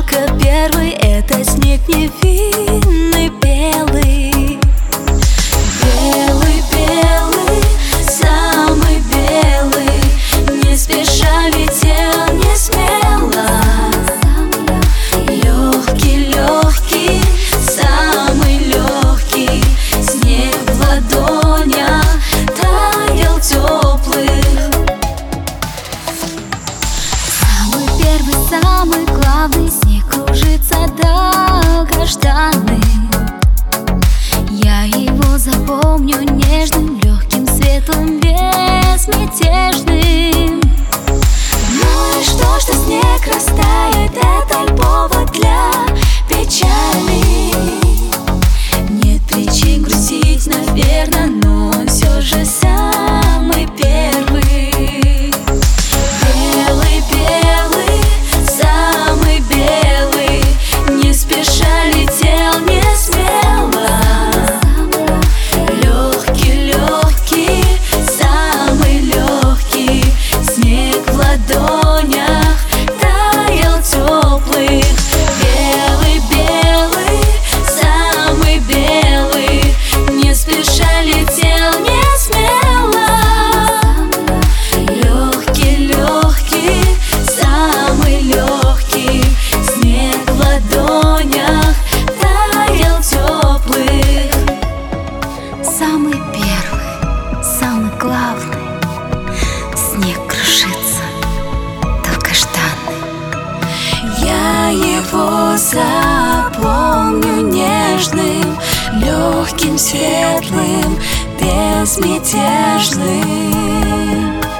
только первый, это снег невинный белый. Белый, белый, самый белый, не спеша летел, не смело. Легкий, легкий, самый легкий, снег в ладонях таял теплых. Самый первый, самый главный, снег кружится долгожданный. Я его запомню нежным, легким, светлым, безмятежным. Ну и что снег растает, это ль повод для печали? Нет причин грустить, наверное, но он все же самый первый. Белый, белый, самый белый, не спеша летел, не смело. Легкий, легкий, самый легкий, снег в ладонях таял теплых. Белый, белый, самый белый, не спеша летел, не смело. Легкий, легкий, самый легкий, снег в ладонях таял теплых. Самый первый, самый главный, снег крушится долгожданный. Я его запомню нежным, легким, светлым, безмятежным.